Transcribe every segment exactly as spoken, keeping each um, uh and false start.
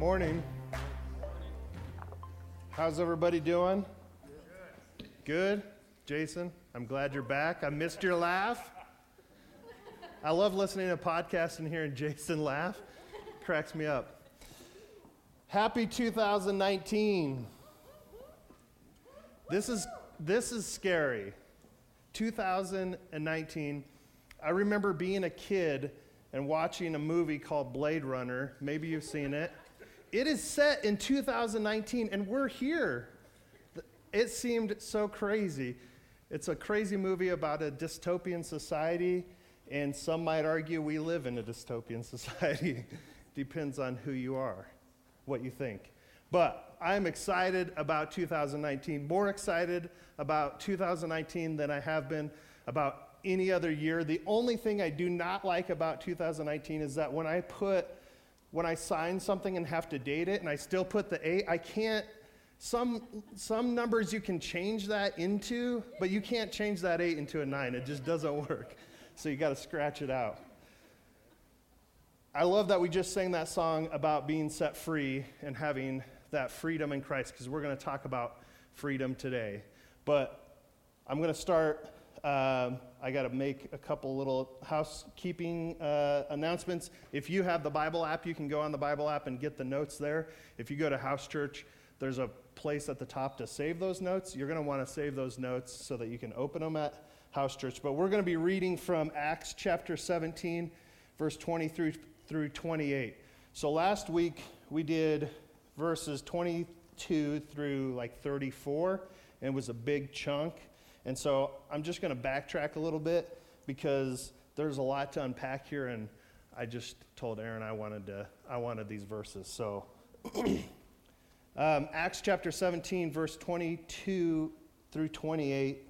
morning. How's everybody doing? Good. Jason, I'm glad you're back. I missed your laugh. I love listening to podcasts and hearing Jason laugh. Cracks me up. Happy two thousand nineteen. This is this is scary. two thousand nineteen. I remember being a kid and watching a movie called Blade Runner. Maybe you've seen it. It is set in two thousand nineteen, and we're here. It seemed so crazy. It's a crazy movie about a dystopian society, and some might argue we live in a dystopian society. Depends on who you are, what you think. But I'm excited about two thousand nineteen, more excited about two thousand nineteen than I have been about any other year. The only thing I do not like about two thousand nineteen is that when I put, when I sign something and have to date it and I still put the eight, I can't, some some numbers you can change that into, but you can't change that eight into a nine. It just doesn't work. So you got to scratch it out. I love that we just sang that song about being set free and having that freedom in Christ, because we're going to talk about freedom today. But I'm going to start. Um, I got to make a couple little housekeeping uh, announcements. If you have the Bible app, you can go on the Bible app and get the notes there. If you go to House Church, there's a place at the top to save those notes. You're going to want to save those notes so that you can open them at House Church. But we're going to be reading from Acts chapter seventeen, verse twenty through, through twenty-eight. So last week we did verses twenty-two through like thirty-four, and it was a big chunk. And so I'm just going to backtrack a little bit because there's a lot to unpack here, and I just told Aaron I wanted to I wanted these verses. So um, Acts chapter seventeen, verse twenty-two through twenty-eight,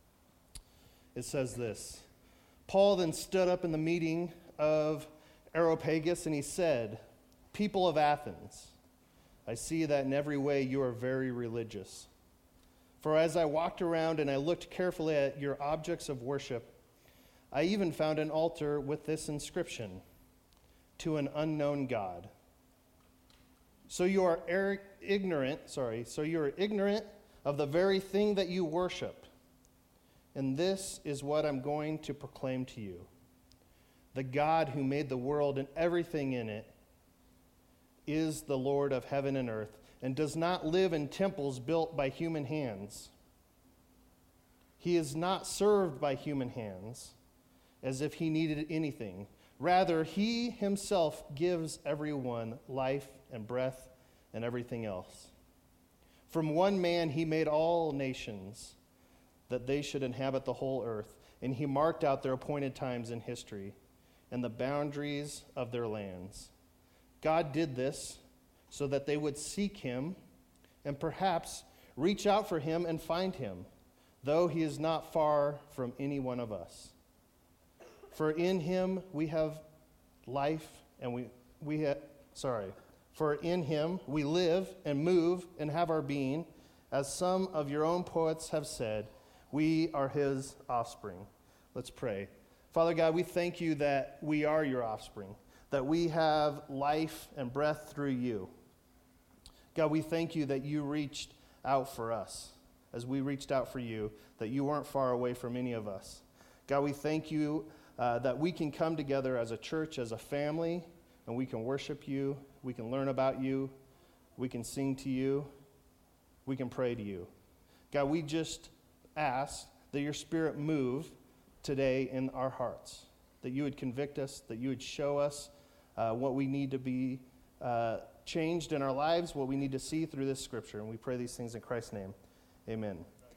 it says this: Paul then stood up in the meeting of Areopagus, and he said, "People of Athens, I see that in every way you are very religious. For as I walked around and I looked carefully at your objects of worship, I even found an altar with this inscription, 'To an unknown God.' So you are er- ignorant, sorry, so you are ignorant of the very thing that you worship. And this is what I'm going to proclaim to you. The God who made the world and everything in it is the Lord of heaven and earth, and does not live in temples built by human hands. He is not served by human hands as if he needed anything. Rather, he himself gives everyone life and breath and everything else. From one man he made all nations, that they should inhabit the whole earth, and he marked out their appointed times in history and the boundaries of their lands. God did this so that they would seek him and perhaps reach out for him and find him, though he is not far from any one of us. For in him we have life and we we ha- sorry, for in him we live and move and have our being, as some of your own poets have said, we are his offspring." Let's pray. Father God, we thank you that we are your offspring, that we have life and breath through you. God, we thank you that you reached out for us as we reached out for you, that you weren't far away from any of us. God, we thank you uh, that we can come together as a church, as a family, and we can worship you, we can learn about you, we can sing to you, we can pray to you. God, we just ask that your Spirit move today in our hearts, that you would convict us, that you would show us uh, what we need to be uh, changed in our lives, what we need to see through this scripture. And we pray these things in Christ's name. Amen.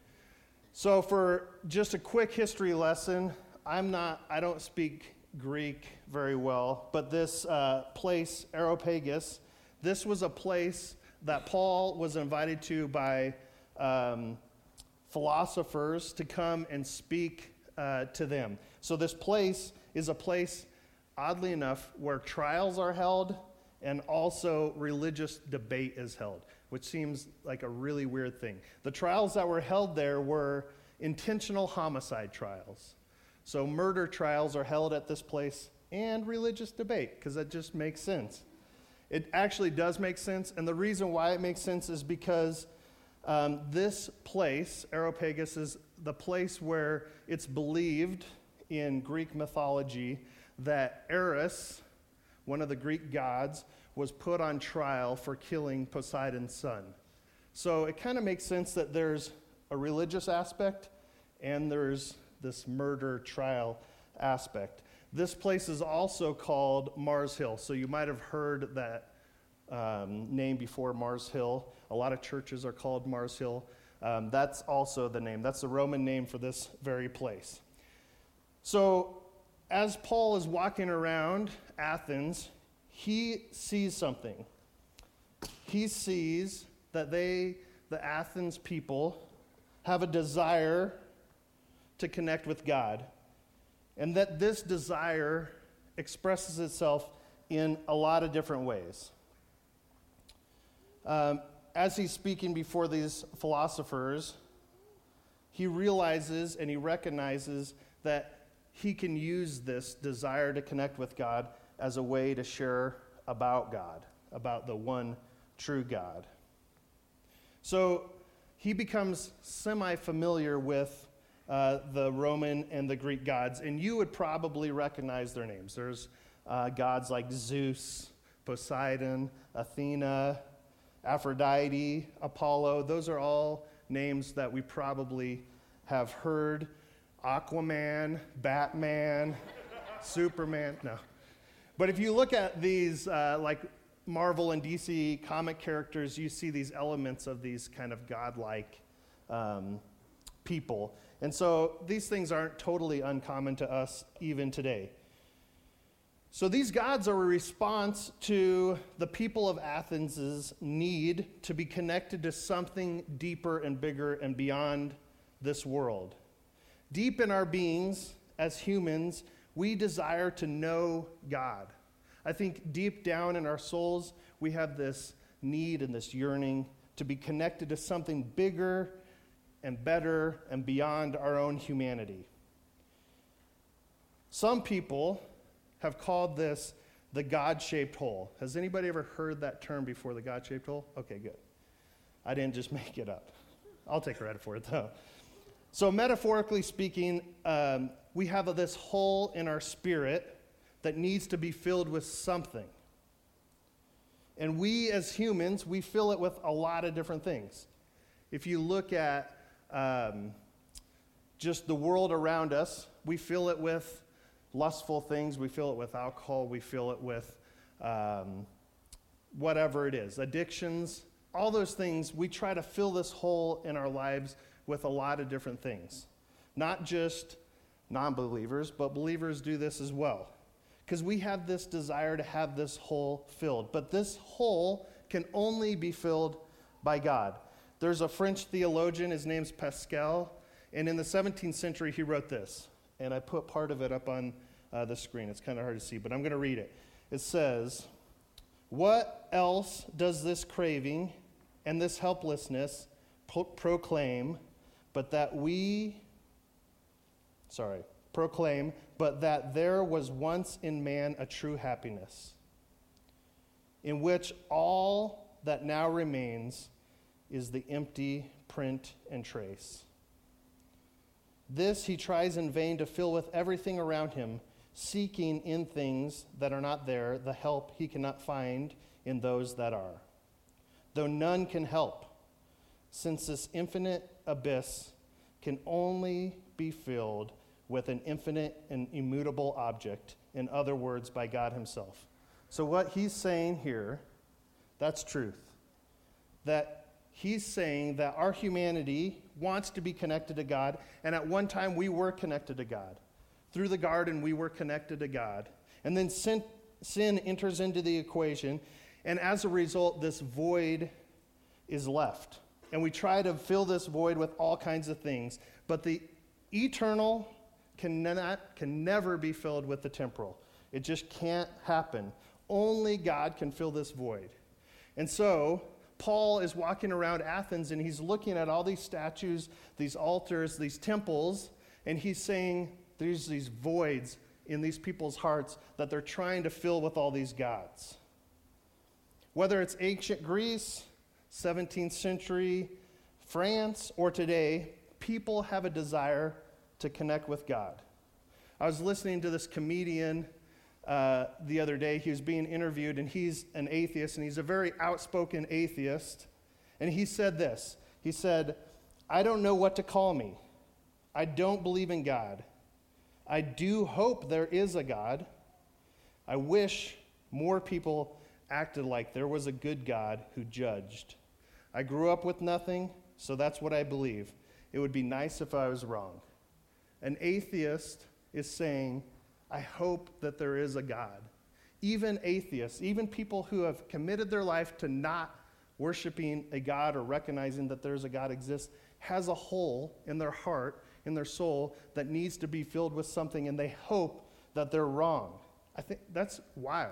So for just a quick history lesson, I'm not, I don't speak Greek very well, but this uh, place, Areopagus, this was a place that Paul was invited to by um, philosophers to come and speak uh, to them. So this place is a place, oddly enough, where trials are held and also religious debate is held, which seems like a really weird thing. The trials that were held there were intentional homicide trials. So murder trials are held at this place, and religious debate, because that just makes sense. It actually does make sense, and the reason why it makes sense is because um, this place, Areopagus, is the place where it's believed in Greek mythology that Eris, one of the Greek gods, was put on trial for killing Poseidon's son. So it kind of makes sense that there's a religious aspect and there's this murder trial aspect. This place is also called Mars Hill. So you might have heard that um, name before, Mars Hill. A lot of churches are called Mars Hill. Um, that's also the name. That's the Roman name for this very place. So as Paul is walking around Athens, he sees something. He sees that they, the Athens people, have a desire to connect with God, and that this desire expresses itself in a lot of different ways. Um, as he's speaking before these philosophers, he realizes and he recognizes that he can use this desire to connect with God as a way to share about God, about the one true God. So he becomes semi-familiar with uh, the Roman and the Greek gods, and you would probably recognize their names. There's uh, gods like Zeus, Poseidon, Athena, Aphrodite, Apollo. Those are all names that we probably have heard. Aquaman, Batman, Superman, no. But if you look at these, uh, like Marvel and D C comic characters, you see these elements of these kind of godlike um, people. And so these things aren't totally uncommon to us even today. So these gods are a response to the people of Athens' need to be connected to something deeper and bigger and beyond this world. Deep in our beings as humans, we desire to know God. I think deep down in our souls, we have this need and this yearning to be connected to something bigger and better and beyond our own humanity. Some people have called this the God-shaped hole. Has anybody ever heard that term before, the God-shaped hole? Okay, good. I didn't just make it up. I'll take credit for it, though. So metaphorically speaking, um, we have this hole in our spirit that needs to be filled with something. And we as humans, we fill it with a lot of different things. If you look at um, just the world around us, we fill it with lustful things, we fill it with alcohol, we fill it with um, whatever it is, addictions, all those things. We try to fill this hole in our lives with a lot of different things. Not just non-believers, but believers do this as well. Because we have this desire to have this hole filled. But this hole can only be filled by God. There's a French theologian, his name's Pascal, and in the seventeenth century he wrote this. And I put part of it up on uh, the screen. It's kind of hard to see, but I'm going to read it. It says, "What else does this craving and this helplessness pro- proclaim but that we, sorry, proclaim, but that there was once in man a true happiness, in which all that now remains is the empty print and trace. This he tries in vain to fill with everything around him, seeking in things that are not there the help he cannot find in those that are. Though none can help, since this infinite abyss can only be filled with an infinite and immutable object, in other words, by God himself." So what he's saying here, that's truth. That he's saying that our humanity wants to be connected to God, and at one time we were connected to God. Through the garden, we were connected to God. And then sin, sin enters into the equation, and as a result, this void is left. And we try to fill this void with all kinds of things, but the eternal can, not, can never be filled with the temporal. It just can't happen. Only God can fill this void. And so Paul is walking around Athens and he's looking at all these statues, these altars, these temples, and he's saying there's these voids in these people's hearts that they're trying to fill with all these gods. Whether it's ancient Greece, seventeenth century France, or today, people have a desire to connect with God. I was listening to this comedian uh, the other day. He was being interviewed, and he's an atheist, and he's a very outspoken atheist. And he said this. He said, "I don't know what to call me. I don't believe in God. I do hope there is a God. I wish more people acted like there was a good God who judged. I grew up with nothing, so that's what I believe. It would be nice if I was wrong." An atheist is saying, I hope that there is a God. Even atheists, even people who have committed their life to not worshiping a God or recognizing that there's a God exists, has a hole in their heart, in their soul, that needs to be filled with something, and they hope that they're wrong. I think that's wild.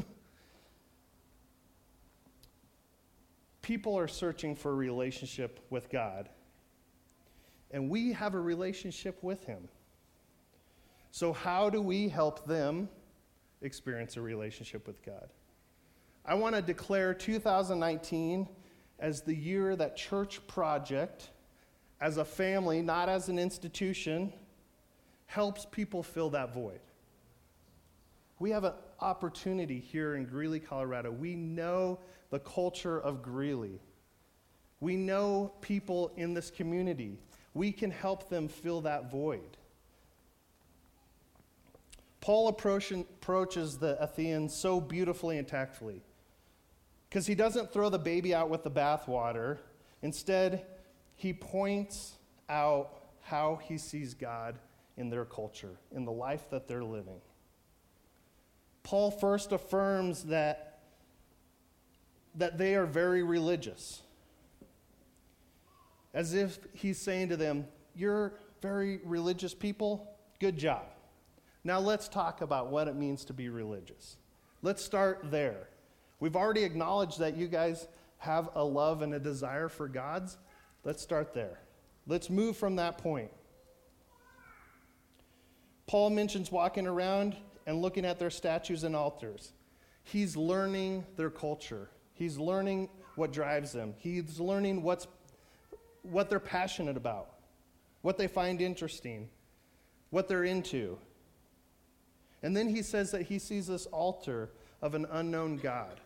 People are searching for a relationship with God, and we have a relationship with Him. So how do we help them experience a relationship with God? I want to declare two thousand nineteen as the year that Church Project, as a family, not as an institution, helps people fill that void. We have an opportunity here in Greeley, Colorado. We know the culture of Greeley. We know people in this community. We can help them fill that void. Paul approach, approaches the Athenians so beautifully and tactfully, because he doesn't throw the baby out with the bathwater. Instead, he points out how he sees God in their culture, in the life that they're living. Paul first affirms that, that they are very religious, as if he's saying to them, you're very religious people, good job. Now let's talk about what it means to be religious. Let's start there. We've already acknowledged that you guys have a love and a desire for God's. Let's start there. Let's move from that point. Paul mentions walking around and looking at their statues and altars. He's learning their culture. He's learning what drives them. He's learning what's, what they're passionate about, what they find interesting, what they're into. And then he says that he sees this altar of an unknown God.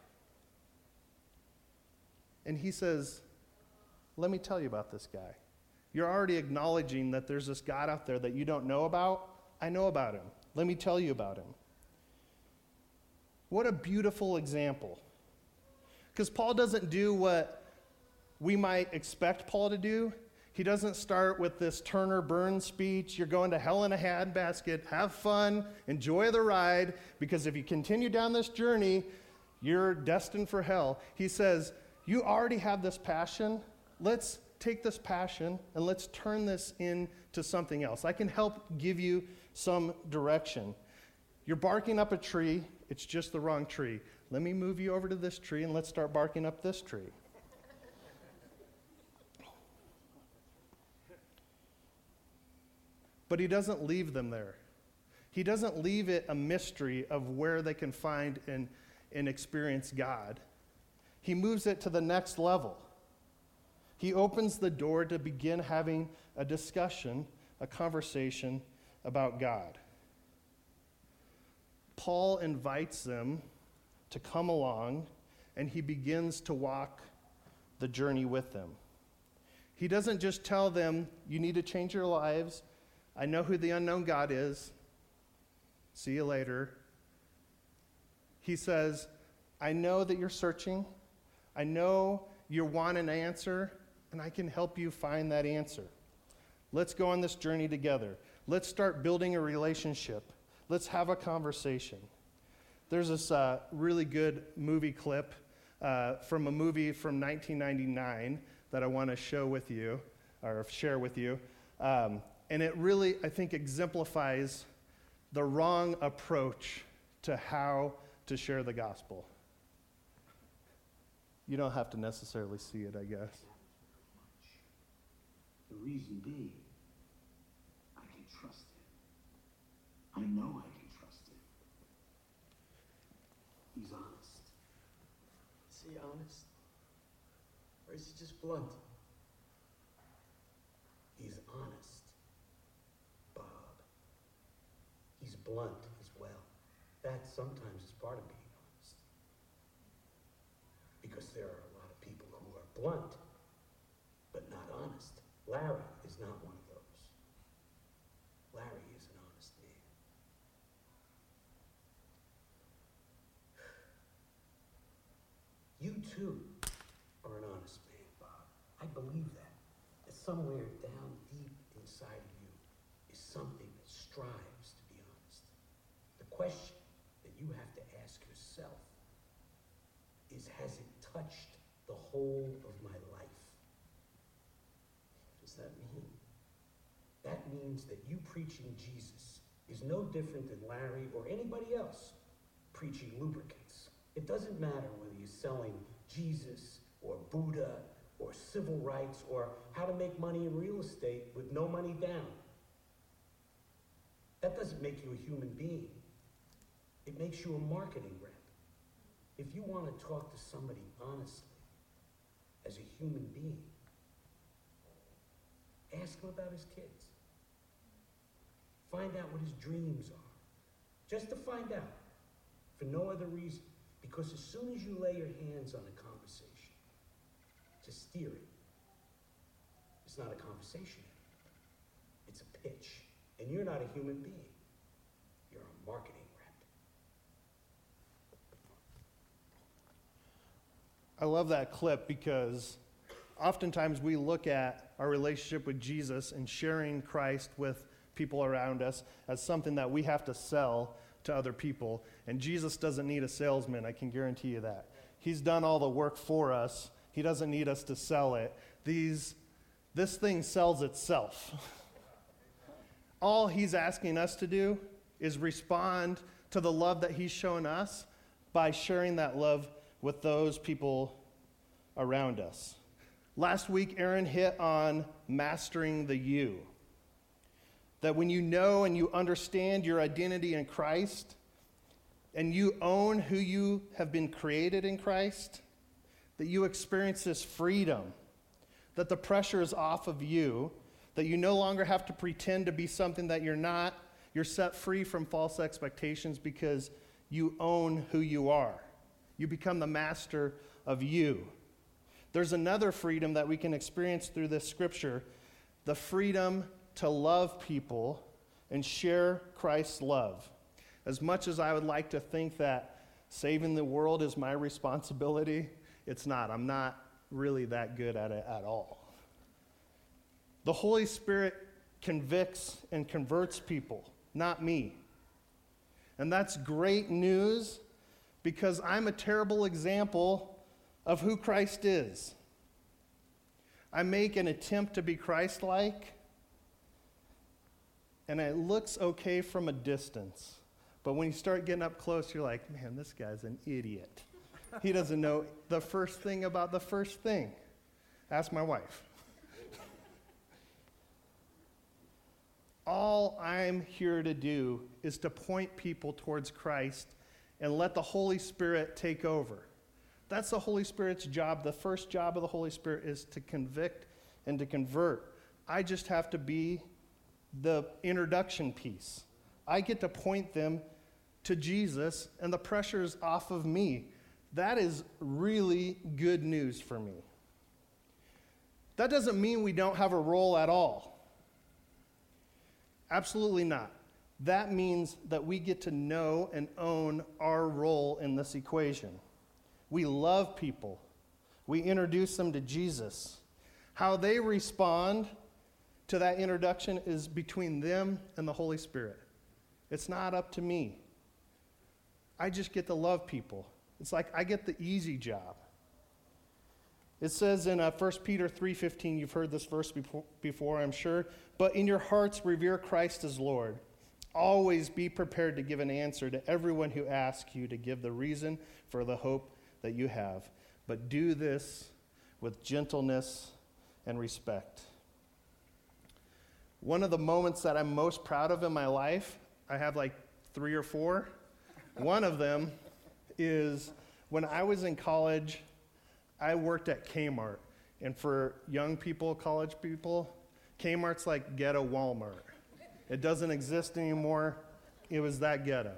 And he says, let me tell you about this guy. You're already acknowledging that there's this God out there that you don't know about. I know about him. Let me tell you about him. What a beautiful example. Because Paul doesn't do what we might expect Paul to do. He doesn't start with this Turner Burns speech, you're going to hell in a handbasket, have fun, enjoy the ride, because if you continue down this journey, you're destined for hell. He says, you already have this passion. Let's take this passion and let's turn this into something else. I can help give you some direction. You're barking up a tree. It's just the wrong tree. Let me move you over to this tree and let's start barking up this tree. But he doesn't leave them there. He doesn't leave it a mystery of where they can find and, and experience God. He moves it to the next level. He opens the door to begin having a discussion, a conversation about God. Paul invites them to come along, and he begins to walk the journey with them. He doesn't just tell them, you need to change your lives. I know who the unknown God is. See you later. He says, I know that you're searching. I know you want an answer, and I can help you find that answer. Let's go on this journey together. Let's start building a relationship. Let's have a conversation. There's this uh, really good movie clip uh, from a movie from nineteen ninety-nine that I want to show with you, or share with you. Um, and it really, I think, exemplifies the wrong approach to how to share the gospel. You don't have to necessarily see it, I guess. The reason being, I can trust him. I know I can trust him. He's honest. See, blunt. He's honest. Bob. He's blunt as well. That sometimes is part of being honest. Because there are a lot of people who are blunt, but not honest. Larry is not one of those. Larry is an honest man. You too are an honest man, Bob. I believe that. That somewhere down deep inside of you is something that strives to be honest. The question that you have to ask yourself is, has it touched the whole of my life? What does that mean? That means that you preaching Jesus is no different than Larry or anybody else preaching lubricants. It doesn't matter whether you're selling Jesus or Buddha or civil rights or how to make money in real estate with no money down. That doesn't make you a human being. It makes you a marketing rep. If you want to talk to somebody honestly, as a human being, ask him about his kids. Find out what his dreams are. Just to find out. For no other reason. Because as soon as you lay your hands on a conversation, to steer it, it's not a conversation anymore. It's a pitch. And you're not a human being. You're a marketing rep. I love that clip because oftentimes we look at our relationship with Jesus and sharing Christ with people around us as something that we have to sell to other people. And Jesus doesn't need a salesman, I can guarantee you that. He's done all the work for us. He doesn't need us to sell it. These, this thing sells itself. All he's asking us to do is respond to the love that he's shown us by sharing that love with those people around us. Last week, Aaron hit on mastering the you. That when you know and you understand your identity in Christ, and you own who you have been created in Christ, that you experience this freedom, that the pressure is off of you, that you no longer have to pretend to be something that you're not. You're set free from false expectations because you own who you are. You become the master of you. There's another freedom that we can experience through this scripture, the freedom to love people and share Christ's love. As much as I would like to think that saving the world is my responsibility, it's not. I'm not really that good at it at all. The Holy Spirit convicts and converts people, not me. And that's great news because I'm a terrible example of who Christ is. I make an attempt to be Christ-like, and it looks okay from a distance. But when you start getting up close, you're like, man, this guy's an idiot. He doesn't know the first thing about the first thing. Ask my wife. All I'm here to do is to point people towards Christ and let the Holy Spirit take over. That's the Holy Spirit's job. The first job of the Holy Spirit is to convict and to convert. I just have to be the introduction piece. I get to point them to Jesus, and the pressure is off of me. That is really good news for me. That doesn't mean we don't have a role at all. Absolutely not. That means that we get to know and own our role in this equation. We love people. We introduce them to Jesus. How they respond to that introduction is between them and the Holy Spirit. It's not up to me. I just get to love people. It's like I get the easy job. It says in uh, First Peter three fifteen, you've heard this verse before, before, I'm sure, but in your hearts revere Christ as Lord. Always be prepared to give an answer to everyone who asks you to give the reason for the hope that you have. But do this with gentleness and respect. One of the moments that I'm most proud of in my life, I have like three or four. One of them is when I was in college, I worked at Kmart. And for young people, college people, Kmart's like ghetto Walmart. It doesn't exist anymore. It was that ghetto.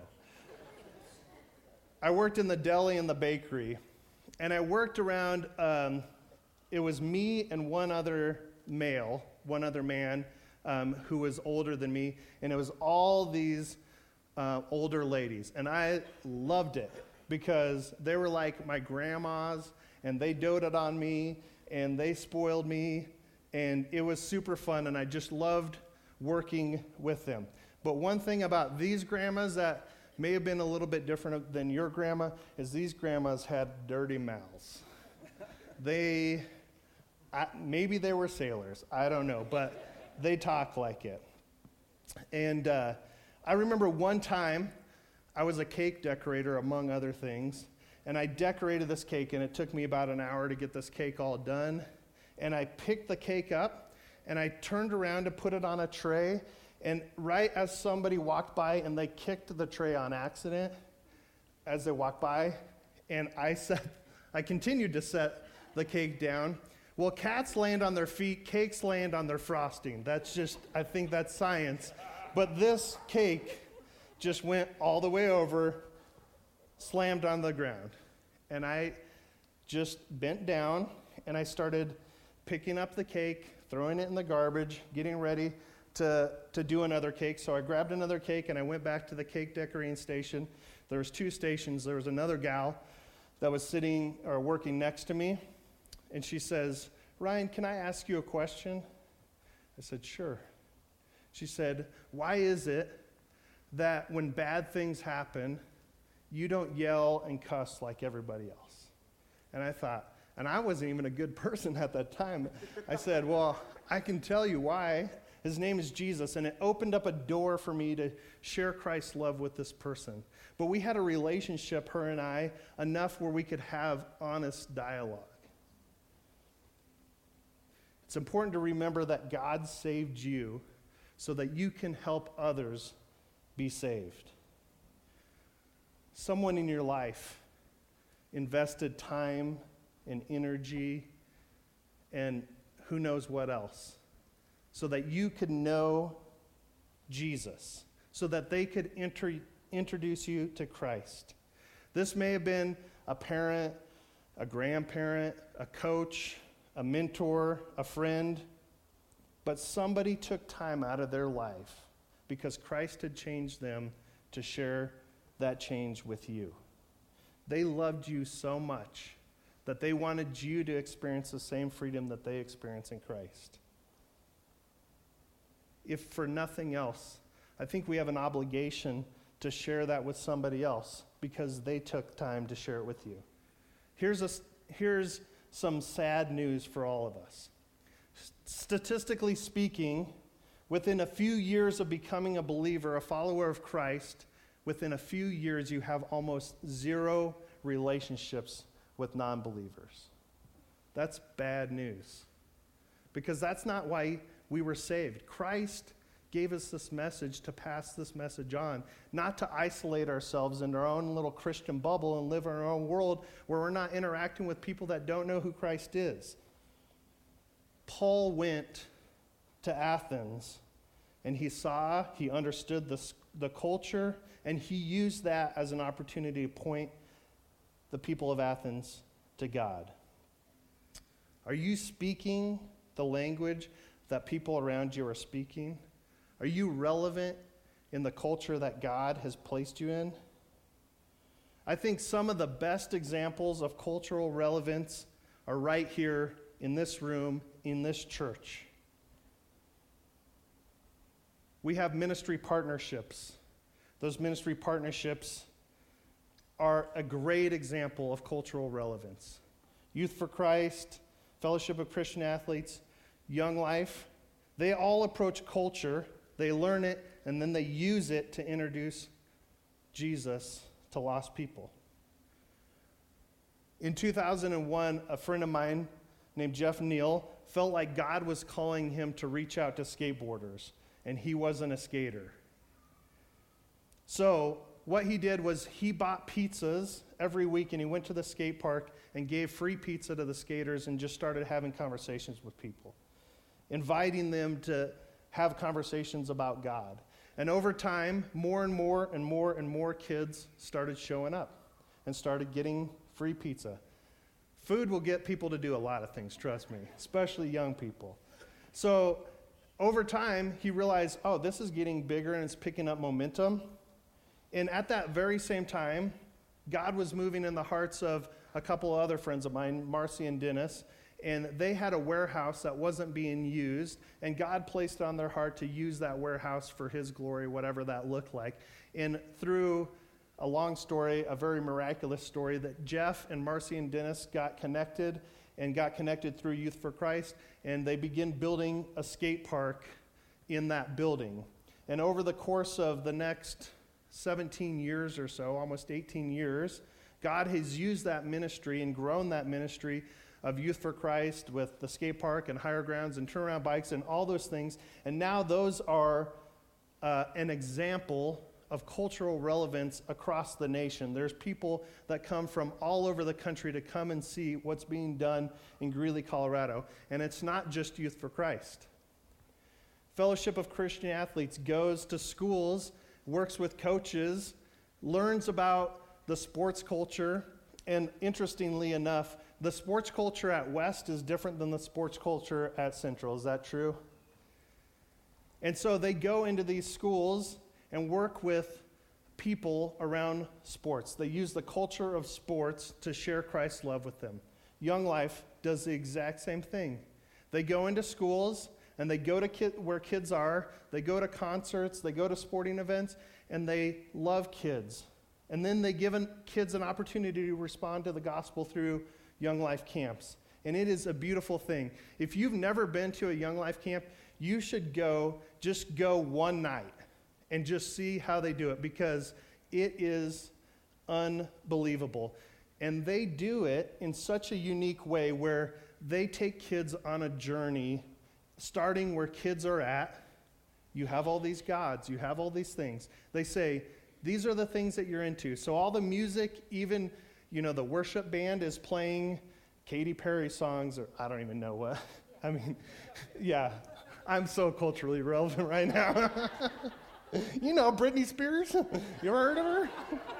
I worked in the deli and the bakery, and I worked around, um, it was me and one other male, one other man um, who was older than me, and it was all these uh, older ladies. And I loved it because they were like my grandmas, and they doted on me, and they spoiled me, and it was super fun, and I just loved working with them. But one thing about these grandmas that may have been a little bit different than your grandma is these grandmas had dirty mouths. They, I, maybe they were sailors, I don't know, but they talk like it. And uh, I remember one time I was a cake decorator, among other things, and I decorated this cake, and it took me about an hour to get this cake all done. And I picked the cake up, and I turned around to put it on a tray, and right as somebody walked by and they kicked the tray on accident as they walked by, and I set, I continued to set the cake down. Well, cats land on their feet, cakes land on their frosting. That's just, I think that's science. But this cake just went all the way over, slammed on the ground. And I just bent down and I started picking up the cake, throwing it in the garbage, getting ready to, to do another cake. So I grabbed another cake and I went back to the cake decorating station. There was two stations. There was another gal that was sitting or working next to me, and she says, "Ryan, can I ask you a question?" I said, "Sure." She said, "Why is it that when bad things happen, you don't yell and cuss like everybody else?" And I thought, and I wasn't even a good person at that time. I said, "Well, I can tell you why. His name is Jesus," and it opened up a door for me to share Christ's love with this person. But we had a relationship, her and I, enough where we could have honest dialogue. It's important to remember that God saved you so that you can help others be saved. Someone in your life invested time and energy and who knows what else, so that you could know Jesus, so that they could enter, introduce you to Christ. This may have been a parent, a grandparent, a coach, a mentor, a friend, but somebody took time out of their life because Christ had changed them to share that change with you. They loved you so much that they wanted you to experience the same freedom that they experience in Christ. If for nothing else, I think we have an obligation to share that with somebody else because they took time to share it with you. Here's, a, here's some sad news for all of us. Statistically speaking, within a few years of becoming a believer, a follower of Christ, within a few years you have almost zero relationships with non-believers. That's bad news because that's not why we were saved. Christ gave us this message to pass this message on, not to isolate ourselves in our own little Christian bubble and live in our own world where we're not interacting with people that don't know who Christ is. Paul went to Athens and he saw, he understood the, the culture, and he used that as an opportunity to point the people of Athens to God. Are you speaking the language that people around you are speaking? Are you relevant in the culture that God has placed you in? I think some of the best examples of cultural relevance are right here in this room, in this church. We have ministry partnerships. Those ministry partnerships are a great example of cultural relevance. Youth for Christ, Fellowship of Christian Athletes, Young Life, they all approach culture, they learn it, and then they use it to introduce Jesus to lost people. In two thousand one, a friend of mine named Jeff Neal felt like God was calling him to reach out to skateboarders, and he wasn't a skater. So what he did was he bought pizzas every week, and he went to the skate park and gave free pizza to the skaters and just started having conversations with people, inviting them to have conversations about God. And over time, more and more and more and more kids started showing up and started getting free pizza. Food will get people to do a lot of things, trust me, especially young people. So over time, he realized, oh, this is getting bigger and it's picking up momentum. And at that very same time, God was moving in the hearts of a couple of other friends of mine, Marcy and Dennis, and they had a warehouse that wasn't being used, and God placed it on their heart to use that warehouse for his glory, whatever that looked like. And through a long story, a very miraculous story, that Jeff and Marcy and Dennis got connected and got connected through Youth for Christ, and they began building a skate park in that building. And over the course of the next seventeen years or so, almost eighteen years, God has used that ministry and grown that ministry of Youth for Christ with the skate park and higher grounds and turnaround bikes and all those things. And now those are uh, an example of cultural relevance across the nation. There's people that come from all over the country to come and see what's being done in Greeley, Colorado. And it's not just Youth for Christ. Fellowship of Christian Athletes goes to schools, works with coaches, learns about the sports culture, and interestingly enough, the sports culture at West is different than the sports culture at Central. Is that true? And so they go into these schools and work with people around sports. They use the culture of sports to share Christ's love with them. Young Life does the exact same thing. They go into schools and they go to kid, where kids are. They go to concerts. They go to sporting events, and they love kids. And then they give an, kids an opportunity to respond to the gospel through Young Life camps. And it is a beautiful thing. If you've never been to a Young Life camp, you should go, just go one night and just see how they do it, because it is unbelievable. And they do it in such a unique way where they take kids on a journey, starting where kids are at. You have all these gods, you have all these things. They say, these are the things that you're into. So all the music, even, you know, the worship band is playing Katy Perry songs, or I don't even know what. I mean, yeah, I'm so culturally relevant right now. You know, Britney Spears. You ever heard of her?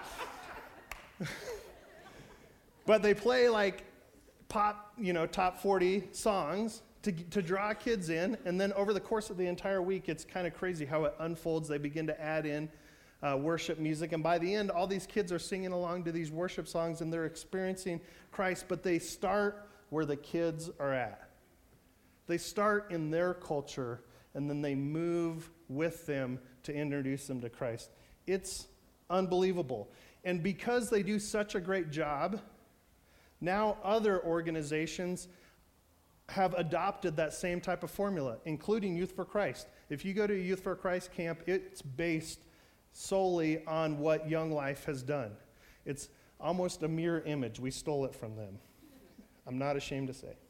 But they play like pop, you know, top forty songs to to draw kids in, and then over the course of the entire week, it's kind of crazy how it unfolds. They begin to add in Uh, worship music, and by the end, all these kids are singing along to these worship songs, and they're experiencing Christ, but they start where the kids are at. They start in their culture, and then they move with them to introduce them to Christ. It's unbelievable. And because they do such a great job, now other organizations have adopted that same type of formula, including Youth for Christ. If you go to a Youth for Christ camp, it's based solely on what Young Life has done. It's almost a mirror image. We stole it from them. I'm not ashamed to say.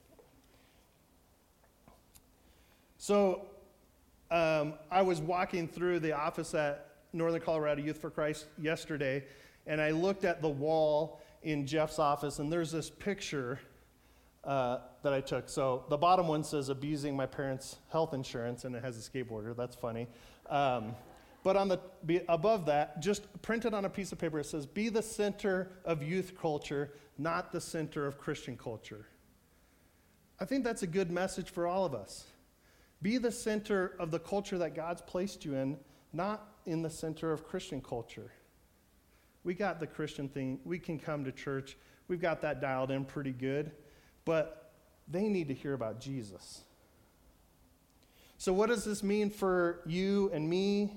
So um, I was walking through the office at Northern Colorado Youth for Christ yesterday, and I looked at the wall in Jeff's office, and there's this picture uh, that I took. So the bottom one says, abusing my parents' health insurance, and it has a skateboarder. That's funny. Um, But on the be, above that, just printed on a piece of paper, it says, be the center of youth culture, not the center of Christian culture. I think that's a good message for all of us. Be the center of the culture that God's placed you in, not in the center of Christian culture. We got the Christian thing. We can come to church. We've got that dialed in pretty good. But they need to hear about Jesus. So what does this mean for you and me?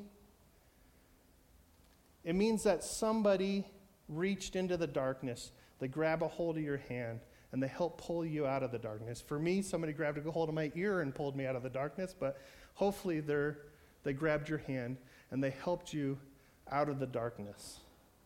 It means that somebody reached into the darkness, they grab a hold of your hand, and they help pull you out of the darkness. For me, somebody grabbed a hold of my ear and pulled me out of the darkness, but hopefully they're, they grabbed your hand and they helped you out of the darkness.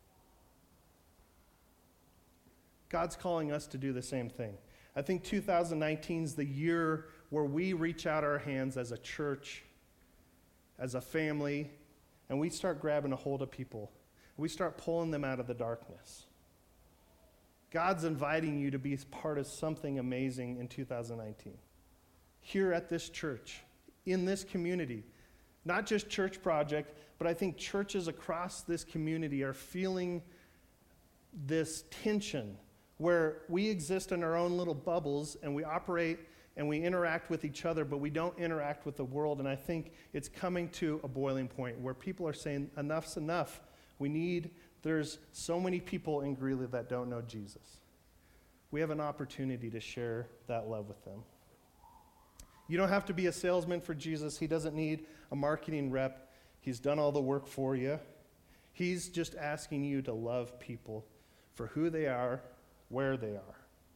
God's calling us to do the same thing. I think two thousand nineteen is the year where we reach out our hands as a church, as a family, and we start grabbing a hold of people. We start pulling them out of the darkness. God's inviting you to be part of something amazing in two thousand nineteen. Here at this church, in this community. Not just Church Project, but I think churches across this community are feeling this tension where we exist in our own little bubbles and we operate and we interact with each other, but we don't interact with the world. And I think it's coming to a boiling point where people are saying, enough's enough. We need, there's so many people in Greeley that don't know Jesus. We have an opportunity to share that love with them. You don't have to be a salesman for Jesus. He doesn't need a marketing rep. He's done all the work for you. He's just asking you to love people for who they are, where they are.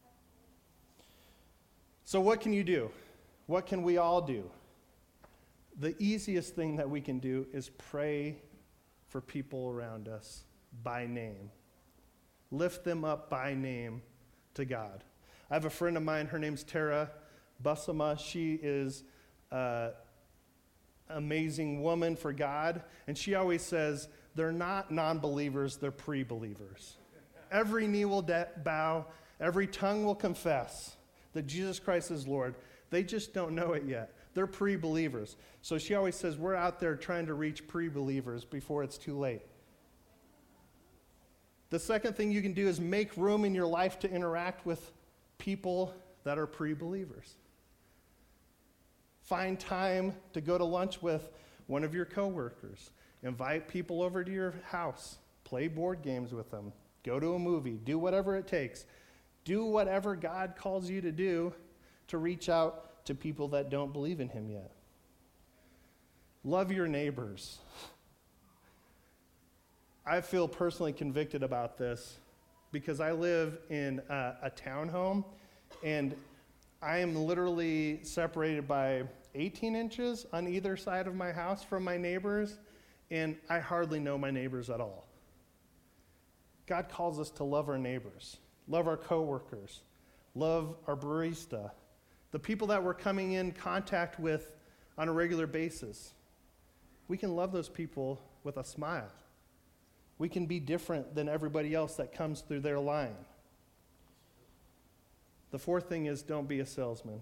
So what can you do? What can we all do? The easiest thing that we can do is pray for people around us by name. Lift them up by name to God. I have a friend of mine, her name's Tara Busama. She is an amazing woman for God, and she always says, they're not non-believers, they're pre-believers. Every knee will de- bow, every tongue will confess that Jesus Christ is Lord. They just don't know it yet. They're pre-believers. So she always says, we're out there trying to reach pre-believers before it's too late. The second thing you can do is make room in your life to interact with people that are pre-believers. Find time to go to lunch with one of your coworkers. Invite people over to your house. Play board games with them. Go to a movie. Do whatever it takes. Do whatever God calls you to do to reach out to people that don't believe in him yet. Love your neighbors. I feel personally convicted about this because I live in a, a townhome, and I am literally separated by eighteen inches on either side of my house from my neighbors, and I hardly know my neighbors at all. God calls us to love our neighbors, love our coworkers, love our barista, the people that we're coming in contact with on a regular basis. We can love those people with a smile. We can be different than everybody else that comes through their line. The fourth thing is, don't be a salesman.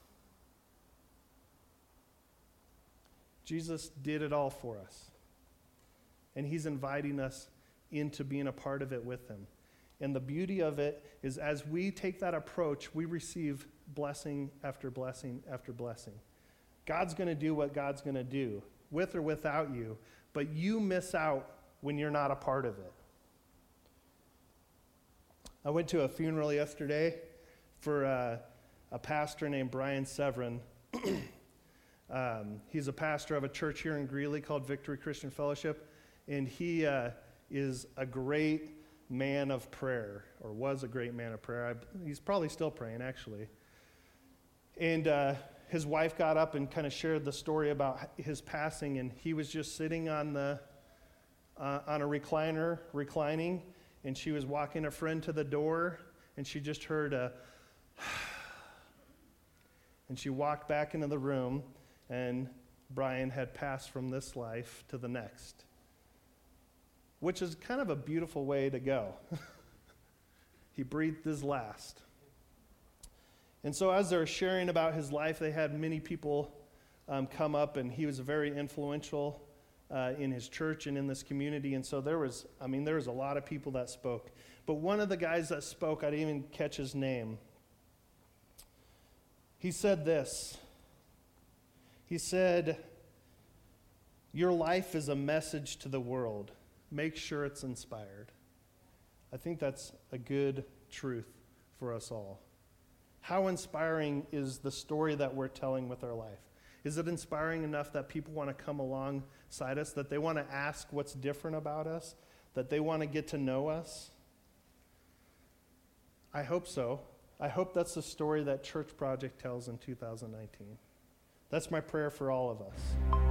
Jesus did it all for us. And he's inviting us into being a part of it with him. And the beauty of it is as we take that approach, we receive blessing after blessing after blessing. God's going to do what God's going to do, with or without you, but you miss out when you're not a part of it. I went to a funeral yesterday for uh, a pastor named Brian Severin. um, he's a pastor of a church here in Greeley called Victory Christian Fellowship, and he uh, is a great man of prayer, or was a great man of prayer. I, he's probably still praying, actually. And uh, his wife got up and kind of shared the story about his passing, and he was just sitting on the uh, on a recliner, reclining, and she was walking a friend to the door, and she just heard a and she walked back into the room, and Brian had passed from this life to the next, which is kind of a beautiful way to go. He breathed his last. And so as they were sharing about his life, they had many people um, come up, and he was very influential uh, in his church and in this community. And so there was, I mean, there was a lot of people that spoke. But one of the guys that spoke, I didn't even catch his name. He said this. He said, "Your life is a message to the world. Make sure it's inspired." I think that's a good truth for us all. How inspiring is the story that we're telling with our life? Is it inspiring enough that people want to come alongside us, that they want to ask what's different about us, that they want to get to know us? I hope so. I hope that's the story that Church Project tells in two thousand nineteen. That's my prayer for all of us.